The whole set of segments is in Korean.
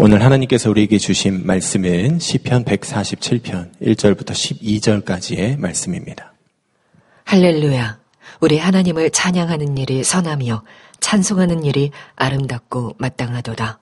오늘 하나님께서 우리에게 주신 말씀은 시편 147편 1절부터 12절까지의 말씀입니다. 할렐루야! 우리 하나님을 찬양하는 일이 선하며 찬송하는 일이 아름답고 마땅하도다.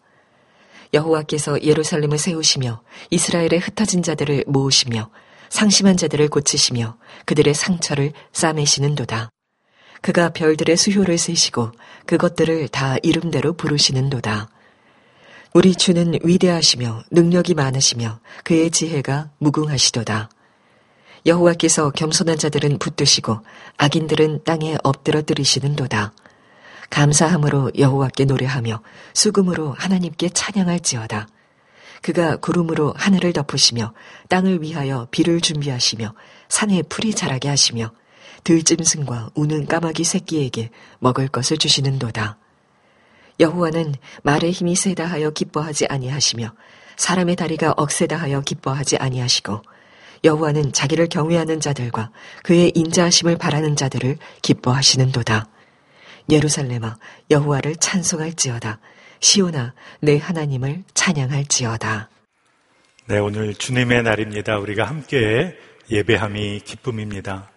여호와께서 예루살렘을 세우시며 이스라엘의 흩어진 자들을 모으시며 상심한 자들을 고치시며 그들의 상처를 싸매시는도다. 그가 별들의 수효를 세시고 그것들을 다 이름대로 부르시는도다. 우리 주는 위대하시며 능력이 많으시며 그의 지혜가 무궁하시도다. 여호와께서 겸손한 자들은 붙드시고 악인들은 땅에 엎드러뜨리시는도다. 감사함으로 여호와께 노래하며 수금으로 하나님께 찬양할지어다. 그가 구름으로 하늘을 덮으시며 땅을 위하여 비를 준비하시며 산에 풀이 자라게 하시며 들짐승과 우는 까마귀 새끼에게 먹을 것을 주시는도다. 여호와는 말의 힘이 세다 하여 기뻐하지 아니하시며 사람의 다리가 억세다 하여 기뻐하지 아니하시고 여호와는 자기를 경외하는 자들과 그의 인자하심을 바라는 자들을 기뻐하시는도다. 예루살렘아 여호와를 찬송할지어다. 시온아 내 하나님을 찬양할지어다. 네, 오늘 주님의 날입니다. 우리가 함께 예배함이 기쁨입니다.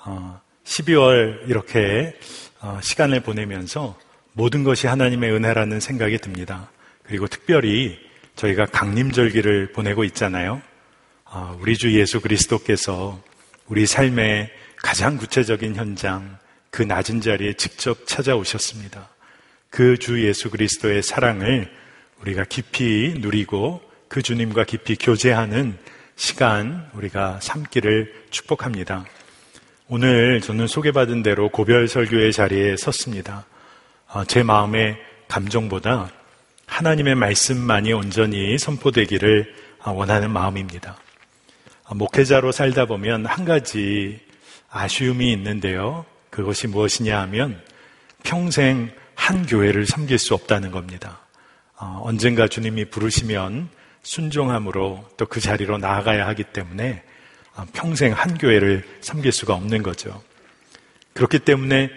12월 이렇게 시간을 보내면서 모든 것이 하나님의 은혜라는 생각이 듭니다. 그리고 특별히 저희가 강림절기를 보내고 있잖아요. 우리 주 예수 그리스도께서 우리 삶의 가장 구체적인 현장, 그 낮은 자리에 직접 찾아오셨습니다. 그 주 예수 그리스도의 사랑을 우리가 깊이 누리고 그 주님과 깊이 교제하는 시간 우리가 삼기를 축복합니다. 오늘 저는 소개받은 대로 고별 설교의 자리에 섰습니다. 제 마음의 감정보다 하나님의 말씀만이 온전히 선포되기를 원하는 마음입니다. 목회자로 살다 보면 한 가지 아쉬움이 있는데요. 그것이 무엇이냐 하면 평생 한 교회를 섬길 수 없다는 겁니다. 언젠가 주님이 부르시면 순종함으로 또 그 자리로 나아가야 하기 때문에 평생 한 교회를 섬길 수가 없는 거죠. 그렇기 때문에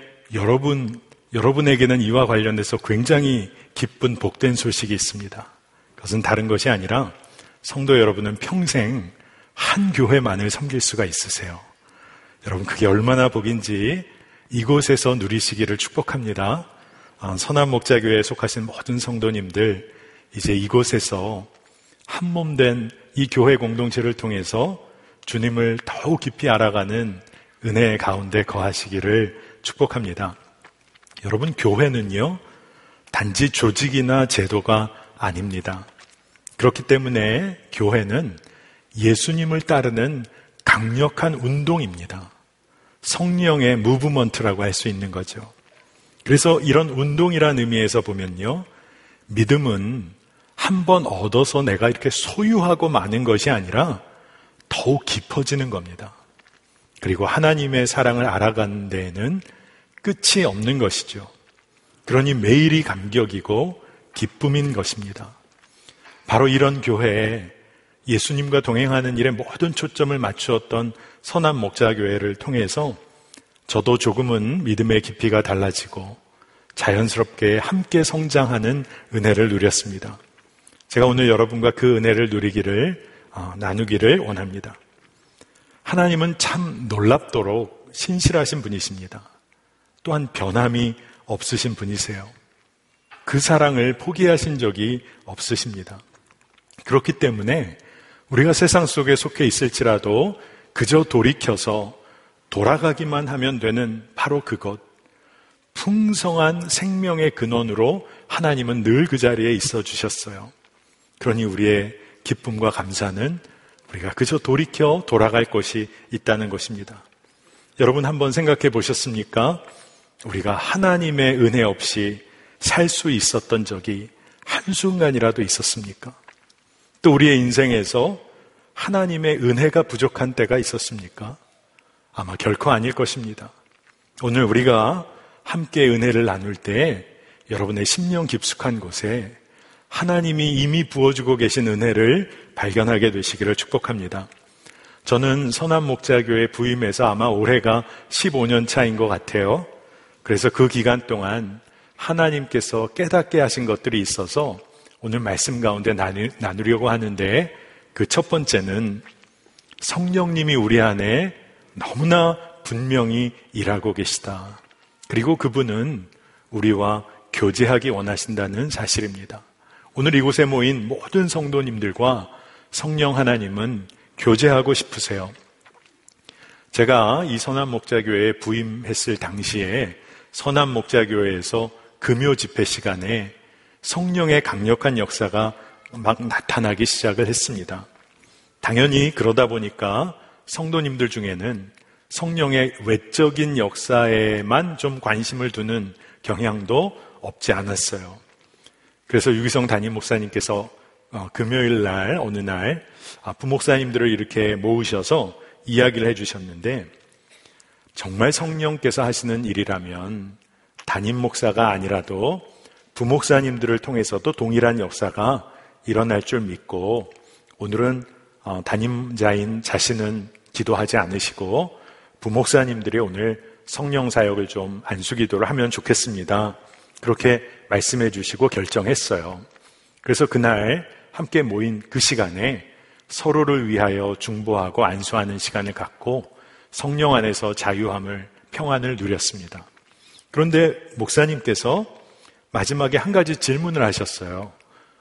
여러분에게는 이와 관련해서 굉장히 기쁜 복된 소식이 있습니다. 그것은 다른 것이 아니라 성도 여러분은 평생 한 교회만을 섬길 수가 있으세요. 여러분 그게 얼마나 복인지 이곳에서 누리시기를 축복합니다. 선한목자교회에 속하신 모든 성도님들 이제 이곳에서 한몸된 이 교회 공동체를 통해서 주님을 더욱 깊이 알아가는 은혜 가운데 거하시기를 축복합니다. 여러분 교회는요 단지 조직이나 제도가 아닙니다. 그렇기 때문에 교회는 예수님을 따르는 강력한 운동입니다. 성령의 무브먼트라고 할 수 있는 거죠. 그래서 이런 운동이라는 의미에서 보면요 믿음은 한번 얻어서 내가 이렇게 소유하고 마는 것이 아니라 더욱 깊어지는 겁니다. 그리고 하나님의 사랑을 알아가는 데에는 끝이 없는 것이죠. 그러니 매일이 감격이고 기쁨인 것입니다. 바로 이런 교회에 예수님과 동행하는 일에 모든 초점을 맞추었던 선한 목자교회를 통해서 저도 조금은 믿음의 깊이가 달라지고 자연스럽게 함께 성장하는 은혜를 누렸습니다. 제가 오늘 여러분과 그 은혜를 나누기를 원합니다. 하나님은 참 놀랍도록 신실하신 분이십니다. 또한 변함이 없으신 분이세요. 그 사랑을 포기하신 적이 없으십니다. 그렇기 때문에 우리가 세상 속에 속해 있을지라도 그저 돌이켜서 돌아가기만 하면 되는 바로 그것, 풍성한 생명의 근원으로 하나님은 늘 그 자리에 있어 주셨어요. 그러니 우리의 기쁨과 감사는 우리가 그저 돌이켜 돌아갈 곳이 있다는 것입니다. 여러분 한번 생각해 보셨습니까? 우리가 하나님의 은혜 없이 살 수 있었던 적이 한순간이라도 있었습니까? 또 우리의 인생에서 하나님의 은혜가 부족한 때가 있었습니까? 아마 결코 아닐 것입니다. 오늘 우리가 함께 은혜를 나눌 때 여러분의 심령 깊숙한 곳에 하나님이 이미 부어주고 계신 은혜를 발견하게 되시기를 축복합니다. 저는 선한목자교회 부임해서 아마 올해가 15년 차인 것 같아요. 그래서 그 기간 동안 하나님께서 깨닫게 하신 것들이 있어서 오늘 말씀 가운데 나누려고 하는데 그 첫 번째는 성령님이 우리 안에 너무나 분명히 일하고 계시다. 그리고 그분은 우리와 교제하기 원하신다는 사실입니다. 오늘 이곳에 모인 모든 성도님들과 성령 하나님은 교제하고 싶으세요. 제가 이 선한목자교회에 부임했을 당시에 선한목자교회에서 금요 집회 시간에 성령의 강력한 역사가 막 나타나기 시작을 했습니다. 당연히 그러다 보니까 성도님들 중에는 성령의 외적인 역사에만 좀 관심을 두는 경향도 없지 않았어요. 그래서 유기성 담임 목사님께서 금요일 날 어느 날 부목사님들을 이렇게 모으셔서 이야기를 해주셨는데, 정말 성령께서 하시는 일이라면 담임 목사가 아니라도 부목사님들을 통해서도 동일한 역사가 일어날 줄 믿고, 오늘은 담임자인 자신은 기도하지 않으시고 부목사님들이 오늘 성령 사역을 좀 안수기도를 하면 좋겠습니다. 그렇게 말씀해 주시고 결정했어요. 그래서 그날 함께 모인 그 시간에 서로를 위하여 중보하고 안수하는 시간을 갖고 성령 안에서 자유함을, 평안을 누렸습니다. 그런데 목사님께서 마지막에 한 가지 질문을 하셨어요.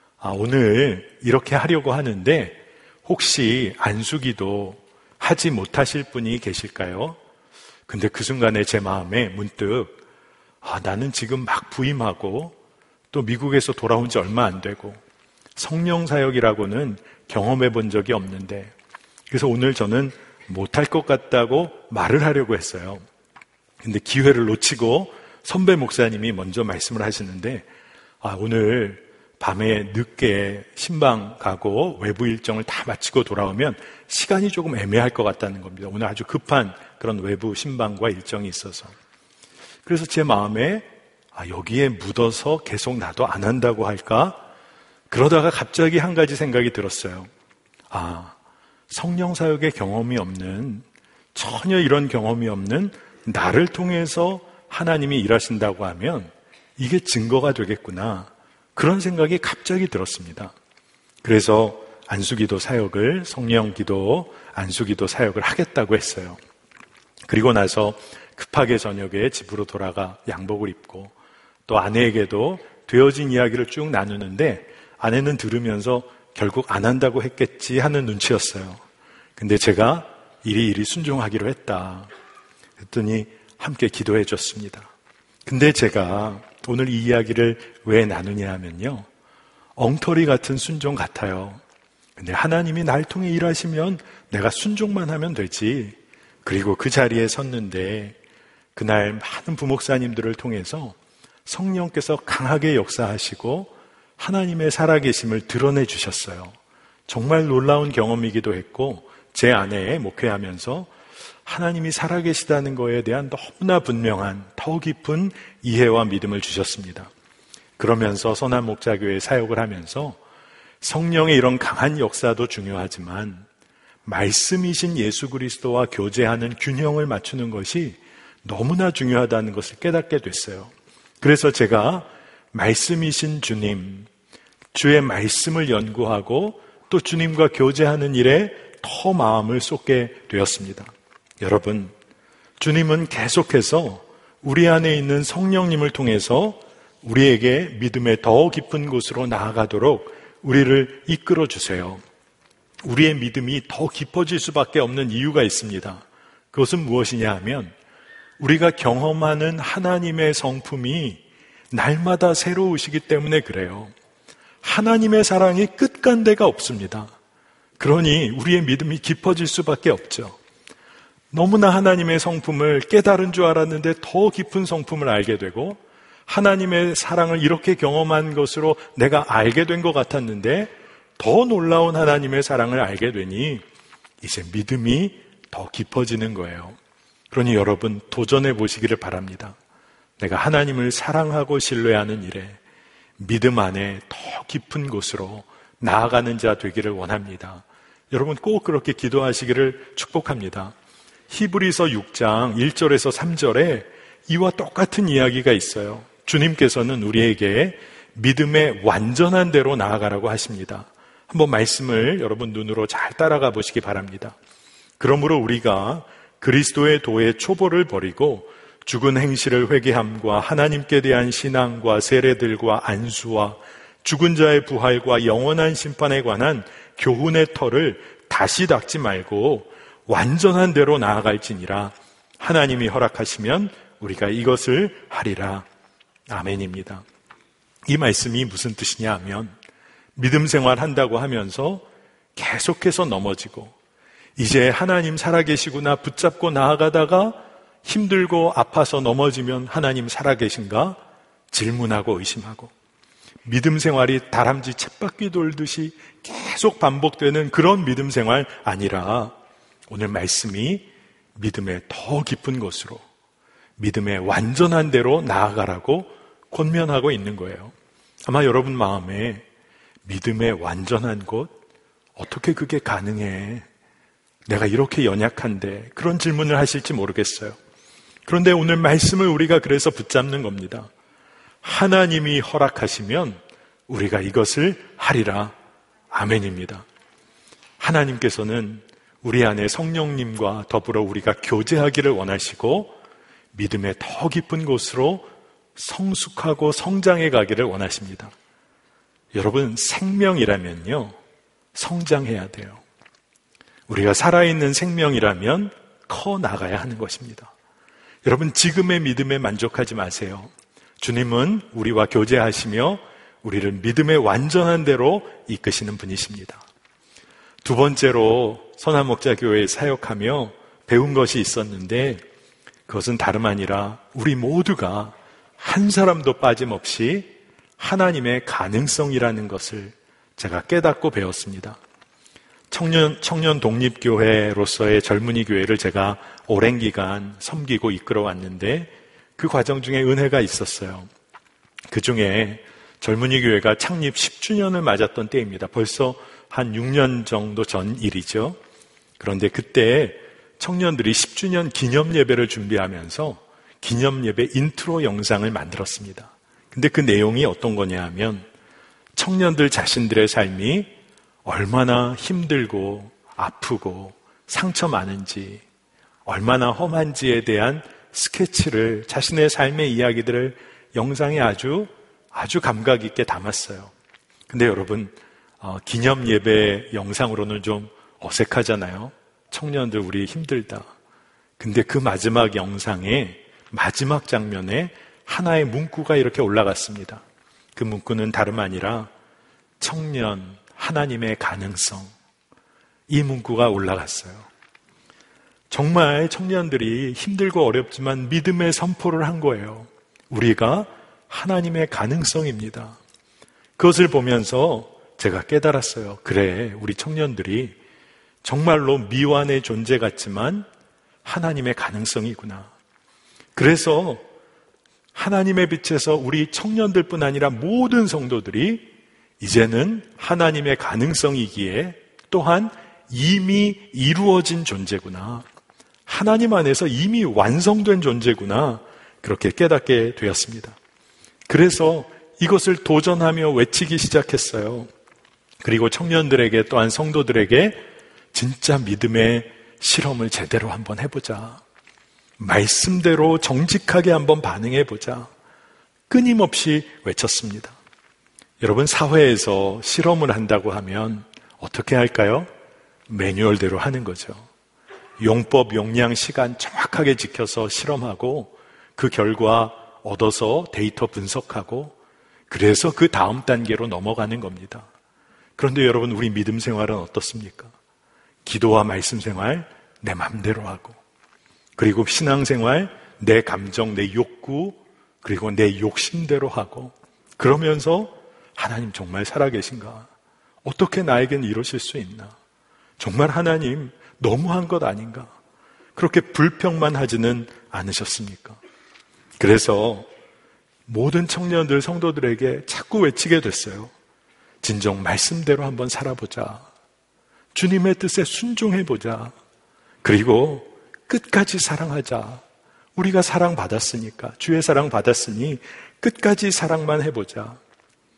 오늘 이렇게 하려고 하는데 혹시 안수기도 하지 못하실 분이 계실까요? 근데 그 순간에 제 마음에 문득 나는 지금 막 부임하고 또 미국에서 돌아온 지 얼마 안 되고 성령 사역이라고는 경험해 본 적이 없는데, 그래서 오늘 저는 못할 것 같다고 말을 하려고 했어요. 근데 기회를 놓치고 선배 목사님이 먼저 말씀을 하시는데, 오늘 밤에 늦게 신방 가고 외부 일정을 다 마치고 돌아오면 시간이 조금 애매할 것 같다는 겁니다. 오늘 아주 급한 그런 외부 신방과 일정이 있어서. 그래서 제 마음에 여기에 묻어서 계속 나도 안 한다고 할까? 그러다가 갑자기 한 가지 생각이 들었어요. 성령 사역의 경험이 없는, 전혀 이런 경험이 없는 나를 통해서 하나님이 일하신다고 하면 이게 증거가 되겠구나. 그런 생각이 갑자기 들었습니다. 그래서 안수기도 사역을, 성령기도, 안수기도 사역을 하겠다고 했어요. 그리고 나서 급하게 저녁에 집으로 돌아가 양복을 입고 또 아내에게도 되어진 이야기를 쭉 나누는데, 아내는 들으면서 결국 안 한다고 했겠지 하는 눈치였어요. 근데 제가 이리 순종하기로 했다. 그랬더니 함께 기도해 줬습니다. 근데 제가 오늘 이 이야기를 왜 나누냐 하면요, 엉터리 같은 순종 같아요. 근데 하나님이 날 통해 일하시면 내가 순종만 하면 되지. 그리고 그 자리에 섰는데 그날 많은 부목사님들을 통해서 성령께서 강하게 역사하시고 하나님의 살아계심을 드러내 주셨어요. 정말 놀라운 경험이기도 했고, 제 안에 목회하면서 하나님이 살아계시다는 것에 대한 너무나 분명한 더 깊은 이해와 믿음을 주셨습니다. 그러면서 선한목자교회 사역을 하면서 성령의 이런 강한 역사도 중요하지만 말씀이신 예수 그리스도와 교제하는 균형을 맞추는 것이 너무나 중요하다는 것을 깨닫게 됐어요. 그래서 제가 말씀이신 주님, 주의 말씀을 연구하고 또 주님과 교제하는 일에 더 마음을 쏟게 되었습니다. 여러분, 주님은 계속해서 우리 안에 있는 성령님을 통해서 우리에게 믿음의 더 깊은 곳으로 나아가도록 우리를 이끌어 주세요. 우리의 믿음이 더 깊어질 수밖에 없는 이유가 있습니다. 그것은 무엇이냐 하면 우리가 경험하는 하나님의 성품이 날마다 새로우시기 때문에 그래요. 하나님의 사랑이 끝간데가 없습니다. 그러니 우리의 믿음이 깊어질 수밖에 없죠. 너무나 하나님의 성품을 깨달은 줄 알았는데 더 깊은 성품을 알게 되고, 하나님의 사랑을 이렇게 경험한 것으로 내가 알게 된 것 같았는데 더 놀라운 하나님의 사랑을 알게 되니 이제 믿음이 더 깊어지는 거예요. 그러니 여러분, 도전해 보시기를 바랍니다. 내가 하나님을 사랑하고 신뢰하는 일에 믿음 안에 더 깊은 곳으로 나아가는 자 되기를 원합니다. 여러분 꼭 그렇게 기도하시기를 축복합니다. 히브리서 6장 1절에서 3절에 이와 똑같은 이야기가 있어요. 주님께서는 우리에게 믿음의 완전한 대로 나아가라고 하십니다. 한번 말씀을 여러분 눈으로 잘 따라가 보시기 바랍니다. 그러므로 우리가 그리스도의 도의 초보를 버리고 죽은 행실을 회개함과 하나님께 대한 신앙과 세례들과 안수와 죽은 자의 부활과 영원한 심판에 관한 교훈의 털을 다시 닦지 말고 완전한 대로 나아갈지니라. 하나님이 허락하시면 우리가 이것을 하리라. 아멘입니다. 이 말씀이 무슨 뜻이냐 하면 믿음 생활 한다고 하면서 계속해서 넘어지고 이제 하나님 살아계시구나 붙잡고 나아가다가 힘들고 아파서 넘어지면 하나님 살아계신가 질문하고 의심하고 믿음 생활이 다람쥐 쳇바퀴 돌듯이 계속 반복되는 그런 믿음 생활 아니라 오늘 말씀이 믿음의 더 깊은 곳으로 믿음의 완전한 대로 나아가라고 권면하고 있는 거예요. 아마 여러분 마음에 믿음의 완전한 곳 어떻게 그게 가능해? 내가 이렇게 연약한데 그런 질문을 하실지 모르겠어요. 그런데 오늘 말씀을 우리가 그래서 붙잡는 겁니다. 하나님이 허락하시면 우리가 이것을 하리라. 아멘입니다. 하나님께서는 우리 안에 성령님과 더불어 우리가 교제하기를 원하시고 믿음의 더 깊은 곳으로 성숙하고 성장해 가기를 원하십니다. 여러분, 생명이라면요, 성장해야 돼요. 우리가 살아있는 생명이라면 커 나가야 하는 것입니다. 여러분, 지금의 믿음에 만족하지 마세요. 주님은 우리와 교제하시며 우리를 믿음의 완전한 대로 이끄시는 분이십니다. 두 번째로 선한목자교회에 사역하며 배운 것이 있었는데 그것은 다름 아니라 우리 모두가 한 사람도 빠짐없이 하나님의 가능성이라는 것을 제가 깨닫고 배웠습니다. 청년 독립교회로서의 젊은이 교회를 제가 오랜 기간 섬기고 이끌어 왔는데 그 과정 중에 은혜가 있었어요. 그 중에 젊은이 교회가 창립 10주년을 맞았던 때입니다. 벌써 한 6년 정도 전 일이죠. 그런데 그때 청년들이 10주년 기념 예배를 준비하면서 기념 예배 인트로 영상을 만들었습니다. 근데 그 내용이 어떤 거냐 하면 청년들 자신들의 삶이 얼마나 힘들고 아프고 상처 많은지, 얼마나 험한지에 대한 스케치를, 자신의 삶의 이야기들을 영상에 아주 감각 있게 담았어요. 근데 여러분, 기념 예배 영상으로는 좀 어색하잖아요. 청년들 우리 힘들다. 근데 그 마지막 영상에 마지막 장면에 하나의 문구가 이렇게 올라갔습니다. 그 문구는 다름 아니라 청년, 하나님의 가능성. 이 문구가 올라갔어요. 정말 청년들이 힘들고 어렵지만 믿음의 선포를 한 거예요. 우리가 하나님의 가능성입니다. 그것을 보면서 제가 깨달았어요. 그래, 우리 청년들이 정말로 미완의 존재 같지만 하나님의 가능성이구나. 그래서 하나님의 빛에서 우리 청년들뿐 아니라 모든 성도들이 이제는 하나님의 가능성이기에 또한 이미 이루어진 존재구나. 하나님 안에서 이미 완성된 존재구나. 그렇게 깨닫게 되었습니다. 그래서 이것을 도전하며 외치기 시작했어요. 그리고 청년들에게 또한 성도들에게 진짜 믿음의 실험을 제대로 한번 해보자. 말씀대로 정직하게 한번 반응해보자. 끊임없이 외쳤습니다. 여러분, 사회에서 실험을 한다고 하면 어떻게 할까요? 매뉴얼대로 하는 거죠. 용법, 용량, 시간 정확하게 지켜서 실험하고 그 결과 얻어서 데이터 분석하고 그래서 그 다음 단계로 넘어가는 겁니다. 그런데 여러분, 우리 믿음 생활은 어떻습니까? 기도와 말씀 생활 내 맘대로 하고, 그리고 신앙생활 내 감정, 내 욕구, 그리고 내 욕심대로 하고, 그러면서 하나님 정말 살아계신가? 어떻게 나에겐 이러실 수 있나? 정말 하나님 너무한 것 아닌가? 그렇게 불평만 하지는 않으셨습니까? 그래서 모든 청년들, 성도들에게 자꾸 외치게 됐어요. 진정 말씀대로 한번 살아보자. 주님의 뜻에 순종해보자. 그리고 끝까지 사랑하자. 우리가 사랑받았으니까, 주의 사랑 받았으니 끝까지 사랑만 해보자.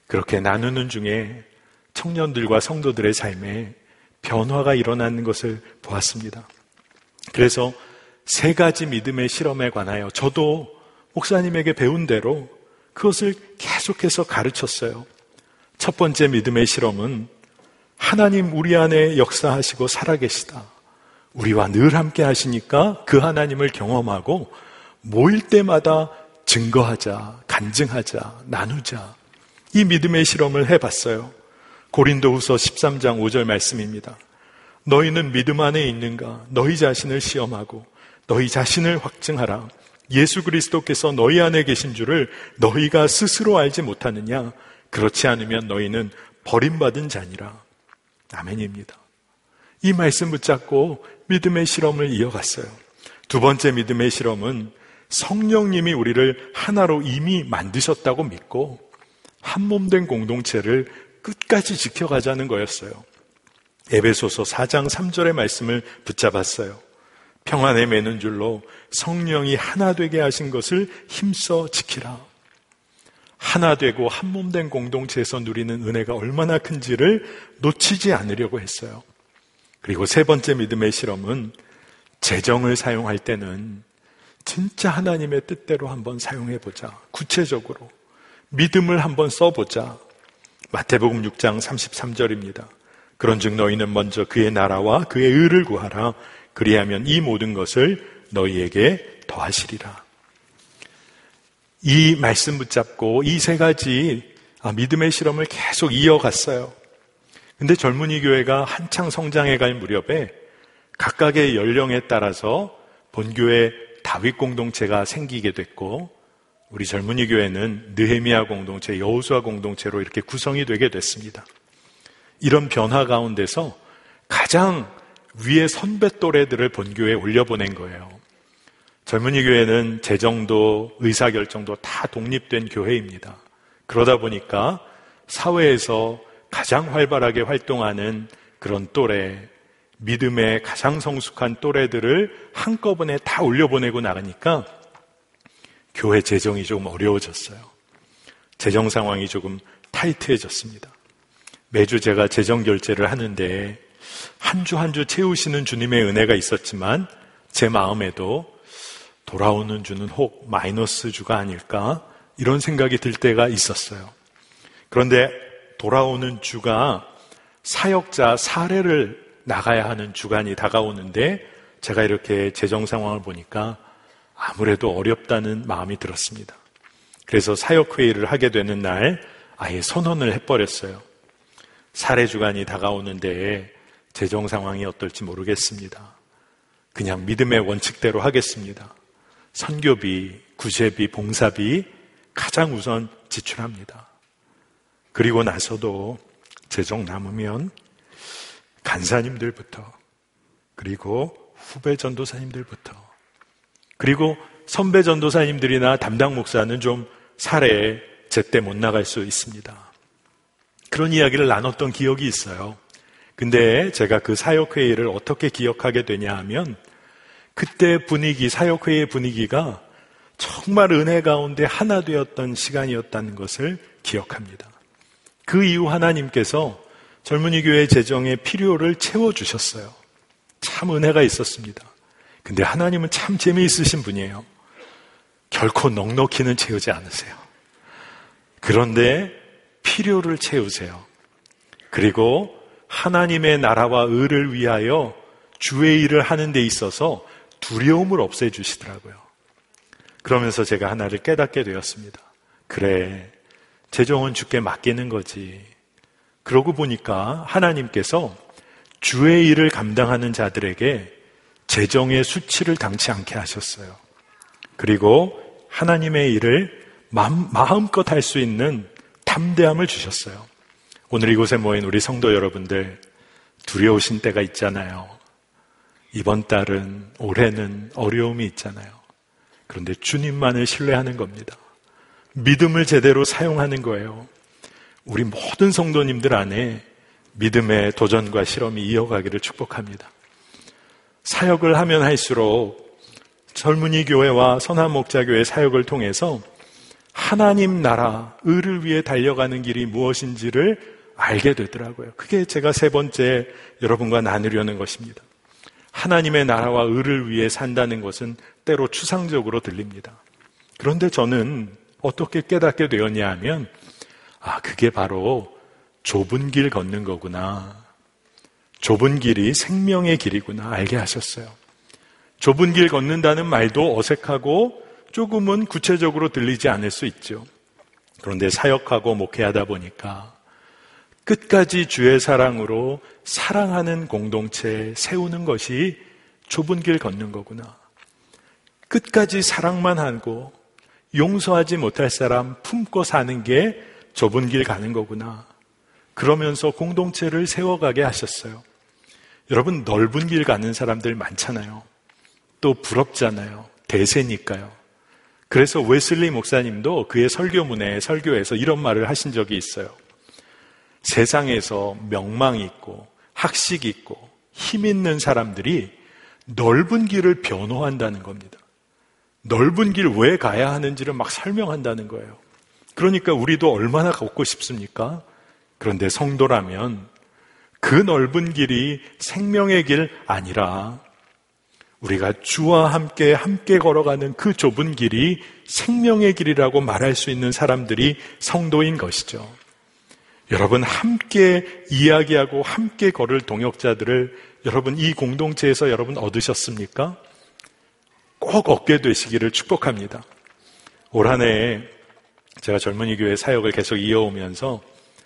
그렇게 나누는 중에 청년들과 성도들의 삶에 변화가 일어나는 것을 보았습니다. 그래서 3가지 믿음의 실험에 관하여 저도 목사님에게 배운 대로 그것을 계속해서 가르쳤어요. 첫 번째 믿음의 실험은 하나님 우리 안에 역사하시고 살아계시다. 우리와 늘 함께 하시니까 그 하나님을 경험하고 모일 때마다 증거하자, 간증하자, 나누자. 이 믿음의 실험을 해봤어요. 고린도후서 13장 5절 말씀입니다. 너희는 믿음 안에 있는가? 너희 자신을 시험하고 너희 자신을 확증하라. 예수 그리스도께서 너희 안에 계신 줄을 너희가 스스로 알지 못하느냐? 그렇지 않으면 너희는 버림받은 자니라. 아멘입니다. 이 말씀 붙잡고 믿음의 실험을 이어갔어요. 두 번째 믿음의 실험은 성령님이 우리를 하나로 이미 만드셨다고 믿고 한 몸 된 공동체를 끝까지 지켜가자는 거였어요. 에베소서 4장 3절의 말씀을 붙잡았어요. 평안에 매는 줄로 성령이 하나 되게 하신 것을 힘써 지키라. 하나 되고 한 몸 된 공동체에서 누리는 은혜가 얼마나 큰지를 놓치지 않으려고 했어요. 그리고 세 번째 믿음의 실험은 재정을 사용할 때는 진짜 하나님의 뜻대로 한번 사용해보자. 구체적으로 믿음을 한번 써보자. 마태복음 6장 33절입니다. 그런즉 너희는 먼저 그의 나라와 그의 의를 구하라. 그리하면 이 모든 것을 너희에게 더하시리라. 이 말씀 붙잡고 이 3가지 믿음의 실험을 계속 이어갔어요. 근데 젊은이 교회가 한창 성장해 갈 무렵에 각각의 연령에 따라서 본교회 다윗 공동체가 생기게 됐고 우리 젊은이 교회는 느헤미야 공동체, 여호수아 공동체로 이렇게 구성이 되게 됐습니다. 이런 변화 가운데서 가장 위에 선배 또래들을 본교회에 올려보낸 거예요. 젊은이 교회는 재정도 의사결정도 다 독립된 교회입니다. 그러다 보니까 사회에서 가장 활발하게 활동하는 그런 또래, 믿음의 가장 성숙한 또래들을 한꺼번에 다 올려보내고 나가니까 교회 재정이 조금 어려워졌어요. 재정 상황이 조금 타이트해졌습니다. 매주 제가 재정 결제를 하는데 한 주 한 주 채우시는 주님의 은혜가 있었지만 제 마음에도 돌아오는 주는 혹 마이너스 주가 아닐까 이런 생각이 들 때가 있었어요. 그런데 돌아오는 주가 사역자 사례를 나가야 하는 주간이 다가오는데 제가 이렇게 재정 상황을 보니까 아무래도 어렵다는 마음이 들었습니다. 그래서 사역회의를 하게 되는 날 아예 선언을 해버렸어요. 사례 주간이 다가오는데 재정 상황이 어떨지 모르겠습니다. 그냥 믿음의 원칙대로 하겠습니다. 선교비, 구제비, 봉사비 가장 우선 지출합니다. 그리고 나서도 재정 남으면 간사님들부터 그리고 후배 전도사님들부터 그리고 선배 전도사님들이나 담당 목사는 좀 사례에 제때 못 나갈 수 있습니다. 그런 이야기를 나눴던 기억이 있어요. 근데 제가 그 사역회의를 어떻게 기억하게 되냐 하면 그때 분위기, 사역회의 분위기가 정말 은혜 가운데 하나 되었던 시간이었다는 것을 기억합니다. 그 이후 하나님께서 젊은이 교회 재정의 필요를 채워주셨어요. 참 은혜가 있었습니다. 근데 하나님은 참 재미있으신 분이에요. 결코 넉넉히는 채우지 않으세요. 그런데 필요를 채우세요. 그리고 하나님의 나라와 의를 위하여 주의 일을 하는 데 있어서 두려움을 없애주시더라고요. 그러면서 제가 하나를 깨닫게 되었습니다. 그래, 재정은 주께 맡기는 거지. 그러고 보니까 하나님께서 주의 일을 감당하는 자들에게 재정의 수치를 당치 않게 하셨어요. 그리고 하나님의 일을 마음껏 할 수 있는 담대함을 주셨어요. 오늘 이곳에 모인 우리 성도 여러분들 두려우신 때가 있잖아요. 이번 달은, 올해는 어려움이 있잖아요. 그런데 주님만을 신뢰하는 겁니다. 믿음을 제대로 사용하는 거예요. 우리 모든 성도님들 안에 믿음의 도전과 실험이 이어가기를 축복합니다. 사역을 하면 할수록 젊은이 교회와 선한 목자교회 사역을 통해서 하나님 나라, 의를 위해 달려가는 길이 무엇인지를 알게 되더라고요. 그게 제가 세 번째 여러분과 나누려는 것입니다. 하나님의 나라와 의를 위해 산다는 것은 때로 추상적으로 들립니다. 그런데 저는 어떻게 깨닫게 되었냐 하면, 그게 바로 좁은 길 걷는 거구나. 좁은 길이 생명의 길이구나 알게 하셨어요. 좁은 길 걷는다는 말도 어색하고 조금은 구체적으로 들리지 않을 수 있죠. 그런데 사역하고 목회하다 보니까 끝까지 주의 사랑으로 사랑하는 공동체 세우는 것이 좁은 길 걷는 거구나. 끝까지 사랑만 하고 용서하지 못할 사람 품고 사는 게 좁은 길 가는 거구나. 그러면서 공동체를 세워가게 하셨어요. 여러분, 넓은 길 가는 사람들 많잖아요. 또 부럽잖아요. 대세니까요. 그래서 웨슬리 목사님도 그의 설교에서 이런 말을 하신 적이 있어요. 세상에서 명망 있고 학식 있고 힘 있는 사람들이 넓은 길을 변호한다는 겁니다. 넓은 길 왜 가야 하는지를 막 설명한다는 거예요. 그러니까 우리도 얼마나 걷고 싶습니까? 그런데 성도라면 그 넓은 길이 생명의 길 아니라 우리가 주와 함께 걸어가는 그 좁은 길이 생명의 길이라고 말할 수 있는 사람들이 성도인 것이죠. 여러분, 함께 이야기하고 함께 걸을 동역자들을 여러분 이 공동체에서 여러분 얻으셨습니까? 꼭 얻게 되시기를 축복합니다. 올 한 해 제가 젊은이 교회 사역을 계속 이어오면서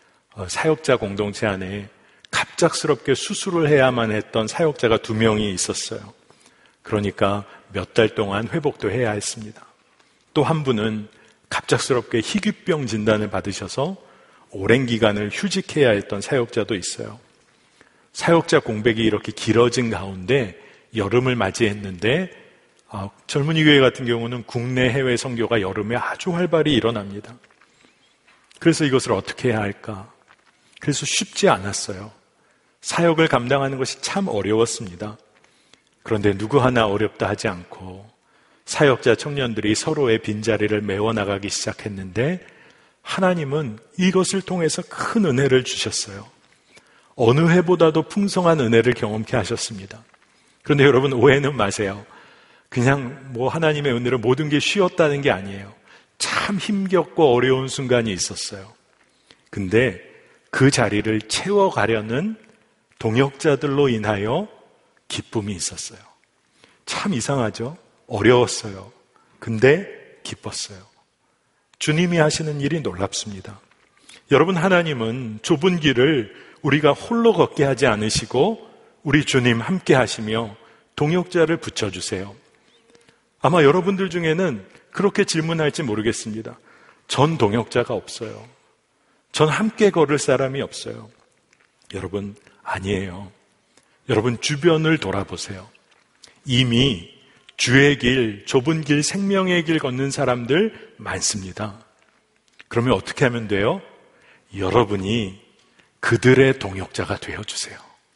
사역자 공동체 안에 갑작스럽게 수술을 해야만 했던 사역자가 2명이 있었어요. 그러니까 몇 달 동안 회복도 해야 했습니다. 또 한 분은 갑작스럽게 희귀병 진단을 받으셔서 오랜 기간을 휴직해야 했던 사역자도 있어요. 사역자 공백이 이렇게 길어진 가운데 여름을 맞이했는데 젊은이 교회 같은 경우는 국내 해외 선교가 여름에 아주 활발히 일어납니다. 그래서 이것을 어떻게 해야 할까? 그래서 쉽지 않았어요. 사역을 감당하는 것이 참 어려웠습니다. 그런데 누구 하나 어렵다 하지 않고 사역자 청년들이 서로의 빈자리를 메워나가기 시작했는데 하나님은 이것을 통해서 큰 은혜를 주셨어요. 어느 해보다도 풍성한 은혜를 경험케 하셨습니다. 그런데 여러분 오해는 마세요. 그냥 하나님의 은혜로 모든 게 쉬웠다는 게 아니에요. 참 힘겹고 어려운 순간이 있었어요. 근데 그 자리를 채워가려는 동역자들로 인하여 기쁨이 있었어요. 참 이상하죠? 어려웠어요. 근데 기뻤어요. 주님이 하시는 일이 놀랍습니다. 여러분, 하나님은 좁은 길을 우리가 홀로 걷게 하지 않으시고 우리 주님 함께 하시며 동역자를 붙여주세요. 아마 여러분들 중에는 그렇게 질문할지 모르겠습니다. 전 동역자가 없어요. 전 함께 걸을 사람이 없어요. 여러분, 아니에요. 여러분 주변을 돌아보세요. 이미 주의 길, 좁은 길, 생명의 길 걷는 사람들 많습니다. 그러면 어떻게 하면 돼요? 여러분이 그들의 동역자가 되어주세요.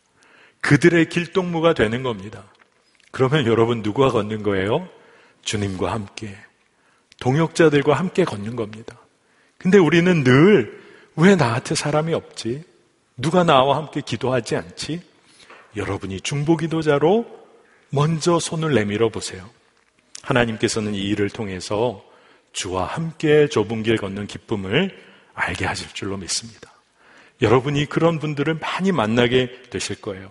그들의 길동무가 되는 겁니다. 그러면 여러분 누구와 걷는 거예요? 주님과 함께, 동역자들과 함께 걷는 겁니다. 근데 우리는 늘 왜 나한테 사람이 없지? 누가 나와 함께 기도하지 않지? 여러분이 중보기도자로 먼저 손을 내밀어 보세요. 하나님께서는 이 일을 통해서 주와 함께 좁은 길 걷는 기쁨을 알게 하실 줄로 믿습니다. 여러분이 그런 분들을 많이 만나게 되실 거예요.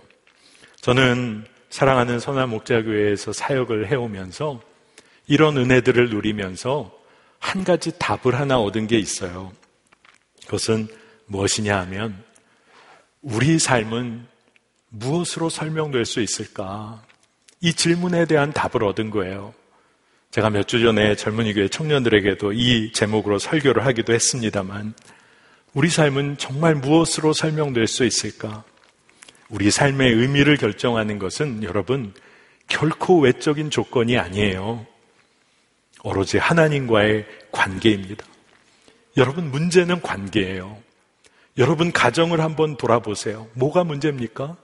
저는 사랑하는 선한 목자교회에서 사역을 해오면서 이런 은혜들을 누리면서 한 가지 답을 하나 얻은 게 있어요. 그것은 무엇이냐 하면 우리 삶은 무엇으로 설명될 수 있을까? 이 질문에 대한 답을 얻은 거예요. 제가 몇 주 전에 젊은이 교회 청년들에게도 이 제목으로 설교를 하기도 했습니다만 우리 삶은 정말 무엇으로 설명될 수 있을까? 우리 삶의 의미를 결정하는 것은 여러분 결코 외적인 조건이 아니에요. 오로지 하나님과의 관계입니다. 여러분 문제는 관계예요. 여러분 가정을 한번 돌아보세요. 뭐가 문제입니까?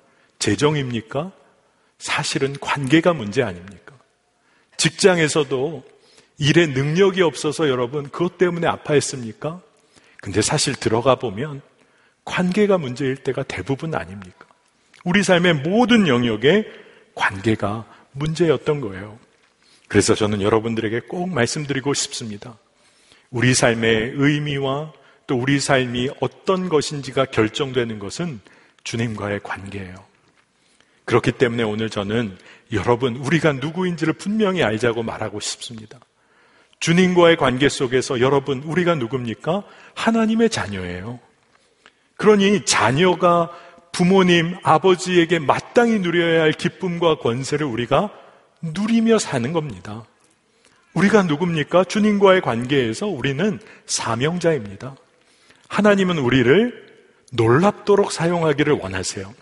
재정입니까? 사실은 관계가 문제 아닙니까? 직장에서도 일에 능력이 없어서 여러분 그것 때문에 아파했습니까? 근데 사실 들어가 보면 관계가 문제일 때가 대부분 아닙니까? 우리 삶의 모든 영역에 관계가 문제였던 거예요. 그래서 저는 여러분들에게 꼭 말씀드리고 싶습니다. 우리 삶의 의미와 또 우리 삶이 어떤 것인지가 결정되는 것은 주님과의 관계예요. 그렇기 때문에 오늘 저는 여러분, 우리가 누구인지를 분명히 알자고 말하고 싶습니다. 주님과의 관계 속에서 여러분, 우리가 누굽니까? 하나님의 자녀예요. 그러니 자녀가 부모님, 아버지에게 마땅히 누려야 할 기쁨과 권세를 우리가 누리며 사는 겁니다. 우리가 누굽니까? 주님과의 관계에서 우리는 사명자입니다. 하나님은 우리를 놀랍도록 사용하기를 원하세요.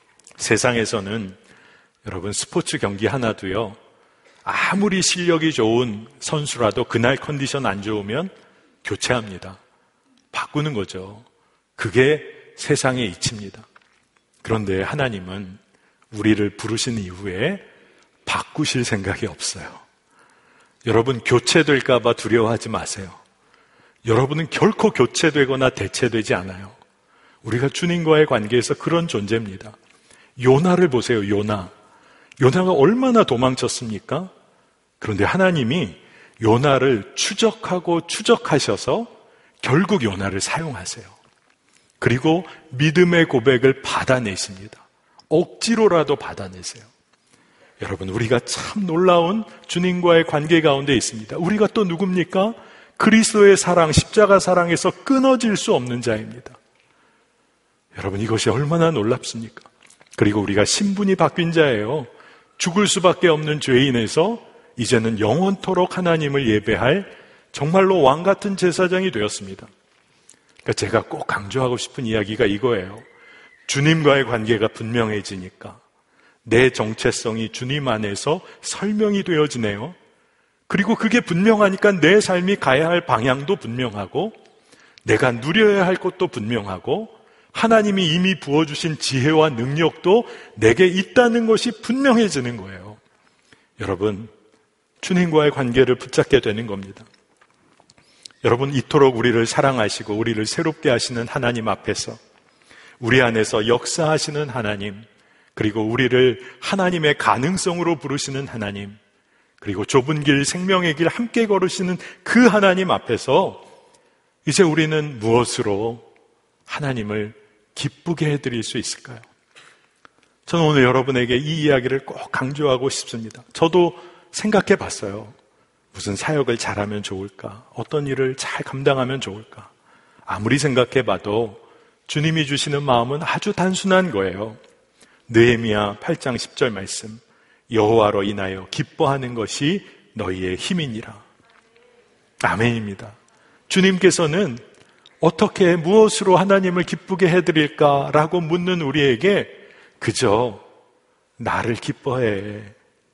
세상에서는 여러분 스포츠 경기 하나도요, 아무리 실력이 좋은 선수라도 그날 컨디션 안 좋으면 교체합니다. 바꾸는 거죠. 그게 세상의 이치입니다. 그런데 하나님은 우리를 부르신 이후에 바꾸실 생각이 없어요. 여러분 교체될까 봐 두려워하지 마세요. 여러분은 결코 교체되거나 대체되지 않아요. 우리가 주님과의 관계에서 그런 존재입니다. 요나를 보세요. 요나가 얼마나 도망쳤습니까? 그런데 하나님이 요나를 추적하셔서 결국 요나를 사용하세요. 그리고 믿음의 고백을 받아내십니다. 억지로라도 받아내세요. 여러분, 우리가 참 놀라운 주님과의 관계 가운데 있습니다. 우리가 또 누굽니까? 그리스도의 사랑, 십자가 사랑에서 끊어질 수 없는 자입니다. 여러분, 이것이 얼마나 놀랍습니까? 그리고 우리가 신분이 바뀐 자예요. 죽을 수밖에 없는 죄인에서 이제는 영원토록 하나님을 예배할 정말로 왕 같은 제사장이 되었습니다. 그러니까 제가 꼭 강조하고 싶은 이야기가 이거예요. 주님과의 관계가 분명해지니까 내 정체성이 주님 안에서 설명이 되어지네요. 그리고 그게 분명하니까 내 삶이 가야 할 방향도 분명하고 내가 누려야 할 것도 분명하고 하나님이 이미 부어주신 지혜와 능력도 내게 있다는 것이 분명해지는 거예요. 여러분, 주님과의 관계를 붙잡게 되는 겁니다. 여러분, 이토록 우리를 사랑하시고 우리를 새롭게 하시는 하나님 앞에서 우리 안에서 역사하시는 하나님, 그리고 우리를 하나님의 가능성으로 부르시는 하나님, 그리고 좁은 길, 생명의 길 함께 걸으시는 그 하나님 앞에서 이제 우리는 무엇으로 하나님을 기쁘게 해드릴 수 있을까요? 저는 오늘 여러분에게 이 이야기를 꼭 강조하고 싶습니다. 저도 생각해 봤어요. 무슨 사역을 잘하면 좋을까? 어떤 일을 잘 감당하면 좋을까? 아무리 생각해 봐도 주님이 주시는 마음은 아주 단순한 거예요. 느헤미야 8장 10절 말씀, 여호와로 인하여 기뻐하는 것이 너희의 힘이니라. 아멘입니다. 주님께서는 어떻게 무엇으로 하나님을 기쁘게 해드릴까라고 묻는 우리에게 그저 나를 기뻐해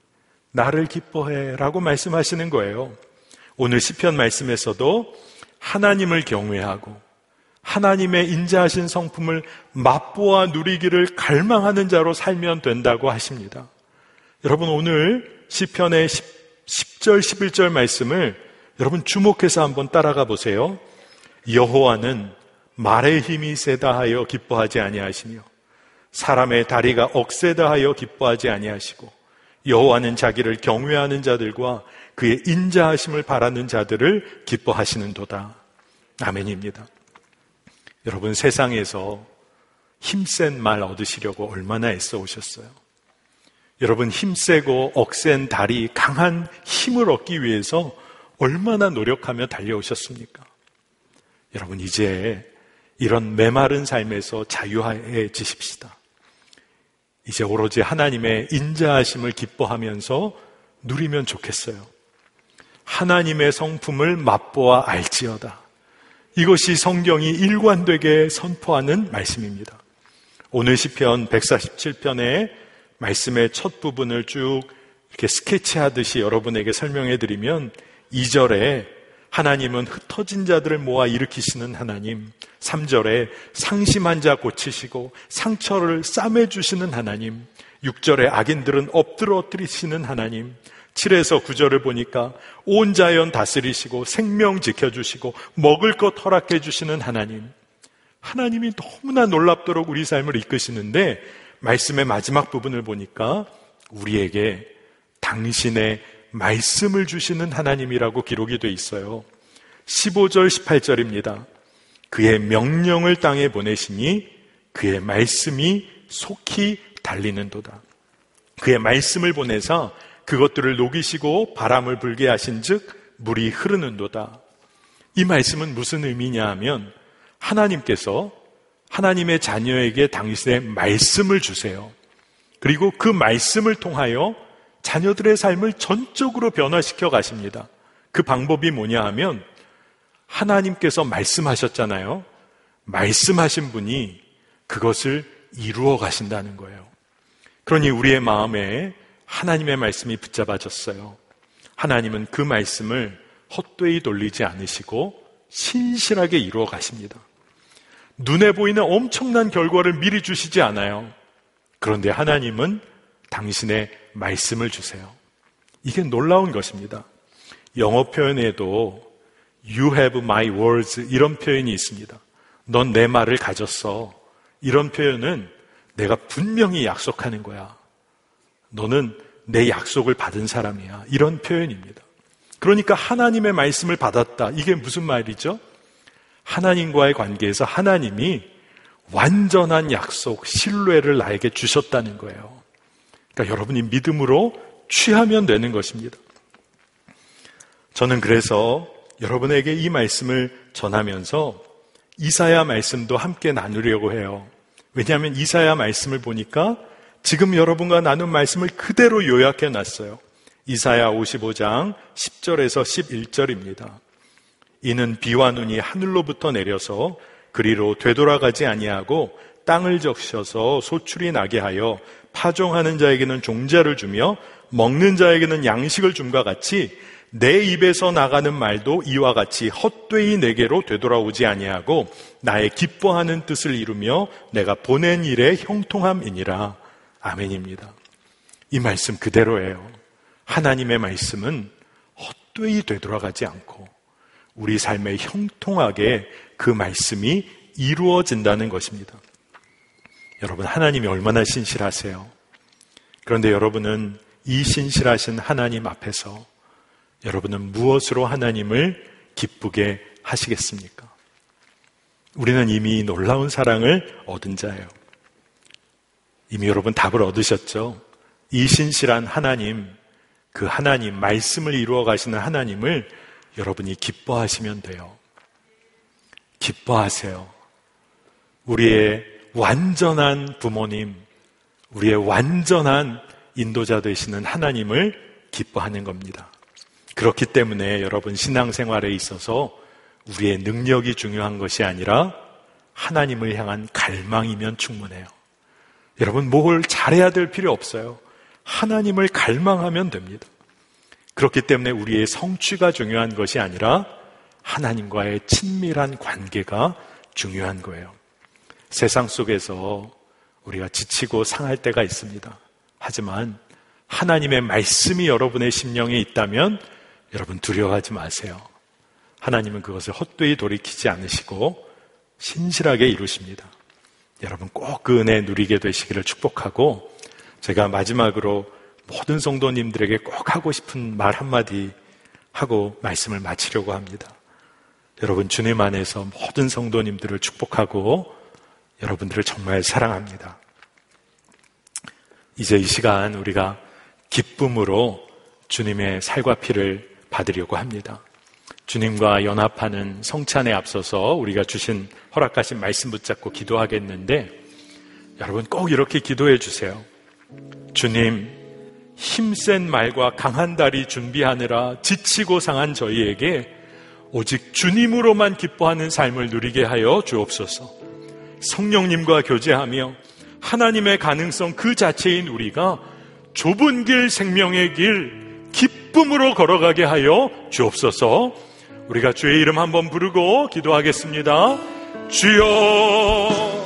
라고 말씀하시는 거예요. 오늘 시편 말씀에서도 하나님을 경외하고 하나님의 인자하신 성품을 맛보아 누리기를 갈망하는 자로 살면 된다고 하십니다. 여러분, 오늘 시편의 10절 11절 말씀을 여러분 주목해서 한번 따라가 보세요. 여호와는 말의 힘이 세다 하여 기뻐하지 아니하시며 사람의 다리가 억세다 하여 기뻐하지 아니하시고 여호와는 자기를 경외하는 자들과 그의 인자하심을 바라는 자들을 기뻐하시는도다. 아멘입니다. 여러분, 세상에서 힘센 말 얻으시려고 얼마나 애써 오셨어요? 여러분, 힘세고 억센 다리, 강한 힘을 얻기 위해서 얼마나 노력하며 달려오셨습니까? 여러분, 이제 이런 메마른 삶에서 자유해지십시다. 이제 오로지 하나님의 인자하심을 기뻐하면서 누리면 좋겠어요. 하나님의 성품을 맛보아 알지어다. 이것이 성경이 일관되게 선포하는 말씀입니다. 오늘 시편 147편의 말씀의 첫 부분을 쭉 이렇게 스케치하듯이 여러분에게 설명해 드리면 2절에 하나님은 흩어진 자들을 모아 일으키시는 하나님, 3절에 상심한 자 고치시고 상처를 싸매주시는 하나님, 6절에 악인들은 엎드러뜨리시는 하나님, 7에서 9절을 보니까 온 자연 다스리시고 생명 지켜주시고 먹을 것 허락해 주시는 하나님. 하나님이 너무나 놀랍도록 우리 삶을 이끄시는데 말씀의 마지막 부분을 보니까 우리에게 당신의 말씀을 주시는 하나님이라고 기록이 돼 있어요. 15절 18절입니다. 그의 명령을 땅에 보내시니 그의 말씀이 속히 달리는도다. 그의 말씀을 보내사 그것들을 녹이시고 바람을 불게 하신즉 물이 흐르는도다. 이 말씀은 무슨 의미냐 하면 하나님께서 하나님의 자녀에게 당신의 말씀을 주세요. 그리고 그 말씀을 통하여 자녀들의 삶을 전적으로 변화시켜 가십니다. 그 방법이 뭐냐 하면 하나님께서 말씀하셨잖아요. 말씀하신 분이 그것을 이루어 가신다는 거예요. 그러니 우리의 마음에 하나님의 말씀이 붙잡아졌어요. 하나님은 그 말씀을 헛되이 돌리지 않으시고 신실하게 이루어 가십니다. 눈에 보이는 엄청난 결과를 미리 주시지 않아요. 그런데 하나님은 당신의 말씀을 주세요. 이게 놀라운 것입니다. 영어 표현에도 You have my words 이런 표현이 있습니다. 넌 내 말을 가졌어. 이런 표현은 내가 분명히 약속하는 거야. 너는 내 약속을 받은 사람이야. 이런 표현입니다. 그러니까 하나님의 말씀을 받았다. 이게 무슨 말이죠? 하나님과의 관계에서 하나님이 완전한 약속, 신뢰를 나에게 주셨다는 거예요. 그러니까 여러분이 믿음으로 취하면 되는 것입니다. 저는 그래서 여러분에게 이 말씀을 전하면서 이사야 말씀도 함께 나누려고 해요. 왜냐하면 이사야 말씀을 보니까 지금 여러분과 나눈 말씀을 그대로 요약해 놨어요. 이사야 55장 10절에서 11절입니다. 이는 비와 눈이 하늘로부터 내려서 그리로 되돌아가지 아니하고 땅을 적셔서 소출이 나게 하여 파종하는 자에게는 종자를 주며 먹는 자에게는 양식을 줌과 같이 내 입에서 나가는 말도 이와 같이 헛되이 내게로 되돌아오지 아니하고 나의 기뻐하는 뜻을 이루며 내가 보낸 일에 형통함이니라. 아멘입니다. 이 말씀 그대로예요. 하나님의 말씀은 헛되이 되돌아가지 않고 우리 삶에 형통하게 그 말씀이 이루어진다는 것입니다. 여러분, 하나님이 얼마나 신실하세요? 그런데 여러분은 이 신실하신 하나님 앞에서 여러분은 무엇으로 하나님을 기쁘게 하시겠습니까? 우리는 이미 놀라운 사랑을 얻은 자예요. 이미 여러분 답을 얻으셨죠? 이 신실한 하나님, 그 하나님, 말씀을 이루어 가시는 하나님을 여러분이 기뻐하시면 돼요. 기뻐하세요. 우리의 완전한 부모님, 우리의 완전한 인도자 되시는 하나님을 기뻐하는 겁니다. 그렇기 때문에 여러분 신앙생활에 있어서 우리의 능력이 중요한 것이 아니라 하나님을 향한 갈망이면 충분해요. 여러분 뭘 잘해야 될 필요 없어요. 하나님을 갈망하면 됩니다. 그렇기 때문에 우리의 성취가 중요한 것이 아니라 하나님과의 친밀한 관계가 중요한 거예요. 세상 속에서 우리가 지치고 상할 때가 있습니다. 하지만 하나님의 말씀이 여러분의 심령에 있다면 여러분 두려워하지 마세요. 하나님은 그것을 헛되이 돌이키지 않으시고 신실하게 이루십니다. 여러분 꼭 그 은혜 누리게 되시기를 축복하고, 제가 마지막으로 모든 성도님들에게 꼭 하고 싶은 말 한마디 하고 말씀을 마치려고 합니다. 여러분 주님 안에서 모든 성도님들을 축복하고 여러분들을 정말 사랑합니다. 이제 이 시간 우리가 기쁨으로 주님의 살과 피를 받으려고 합니다. 주님과 연합하는 성찬에 앞서서 우리가 주신 허락하신 말씀 붙잡고 기도하겠는데, 여러분 꼭 이렇게 기도해 주세요. 주님, 힘센 말과 강한 다리 준비하느라 지치고 상한 저희에게 오직 주님으로만 기뻐하는 삶을 누리게 하여 주옵소서. 성령님과 교제하며 하나님의 가능성 그 자체인 우리가 좁은 길, 생명의 길, 기쁨으로 걸어가게 하여 주옵소서. 우리가 주의 이름 한번 부르고 기도하겠습니다. 주여